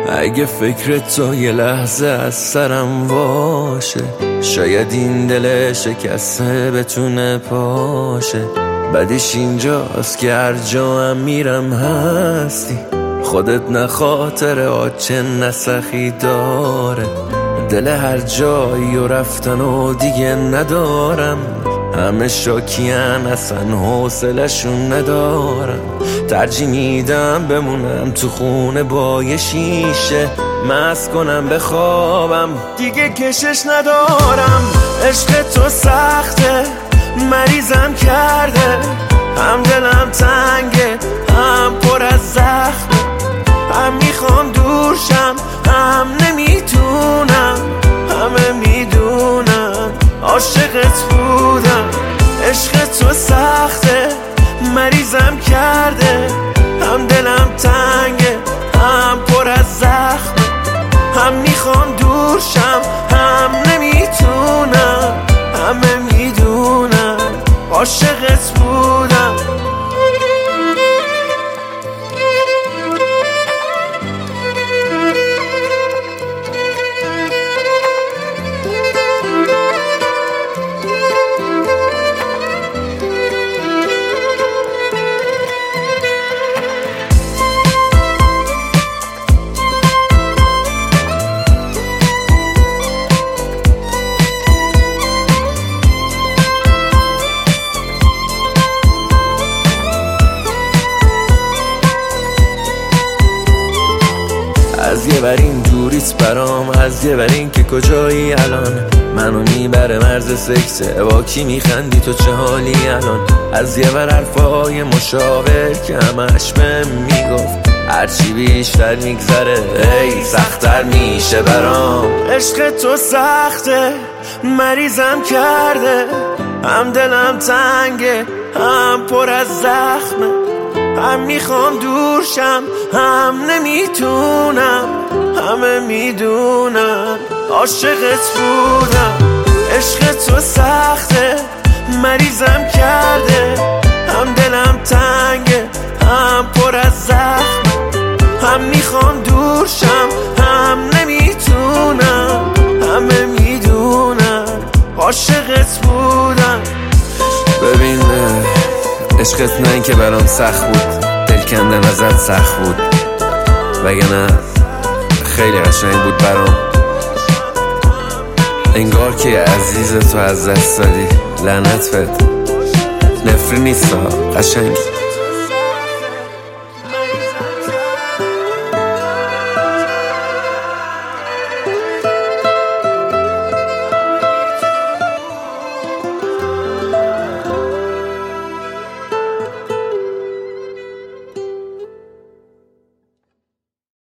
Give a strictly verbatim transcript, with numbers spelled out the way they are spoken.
اگه فکر تو یه لحظه از سرم باشه، شاید این دل شکسته بتونه پاشه. بعدش اینجاست که هر جا هم میرم هستی، خودت نه خاطر آچه نسخی داره. دل هر جایی و رفتن و دیگه ندارم، همه شاکیان اصلا حوصله‌شون ندارم. ترجیح میدم بمونم تو خونه با یه شیشه، مست کنم بخوابم دیگه کشش ندارم. عشق تو سخته مریضم کرده، هم دلم تنگه هم پر از زخمه. هم میخوام دورشم هم نمیتونم، همه میدونم عاشقت بودم. عشق تو سخته مریضم کرده، هم دلم تنگه هم پر از زخمه. هم میخوام دورشم هم نمیتونم، همه میدونم عاشقت بودم. از یه برین دوریست برام، از یه برین که کجایی الان. منو میبره مرز سکسه، با کی میخندی تو چه حالی الان. از یه بر حرفای مشاور که همش بهم میگفت هرچی بیشتر میگذره ای سختر میشه برام. عشق تو سخته مریضم کرده، هم دلم تنگه هم پر از زخمه. هم میخوام دورشم هم نمیتونم، همه میدونم عاشقت بودم. عشق تو سخته مریضم کرده، هم دلم تنگه هم پر از زخم. هم میخوام دورشم هم نمیتونم، همه میدونم عاشقت بودم. ببین عشقت نه این که برام سخت بود، دل کندن ازت سخت بود، وگرنه خیلی قشنگ بود برام. انگار که عزیز تو از دست دادی، لعنت بهت. نفری نیست قشنگ.